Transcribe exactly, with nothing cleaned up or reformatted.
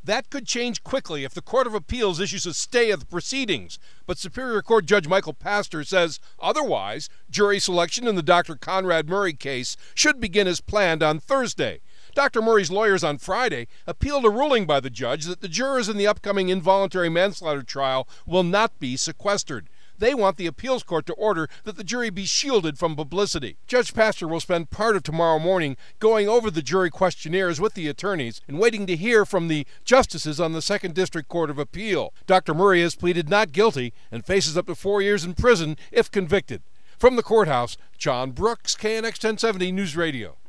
That could change quickly if the Court of Appeals issues a stay of the proceedings, but Superior Court Judge Michael Pastor says otherwise, jury selection in the Doctor Conrad Murray case should begin as planned on Thursday. Doctor Murray's lawyers on Friday appealed a ruling by the judge that the jurors in the upcoming involuntary manslaughter trial will not be sequestered. They want the appeals court to order that the jury be shielded from publicity. Judge Pastor will spend part of tomorrow morning going over the jury questionnaires with the attorneys and waiting to hear from the justices on the Second District Court of Appeal. Doctor Murray has pleaded not guilty and faces up to four years in prison if convicted. From the courthouse, John Brooks, K N X ten seventy News Radio.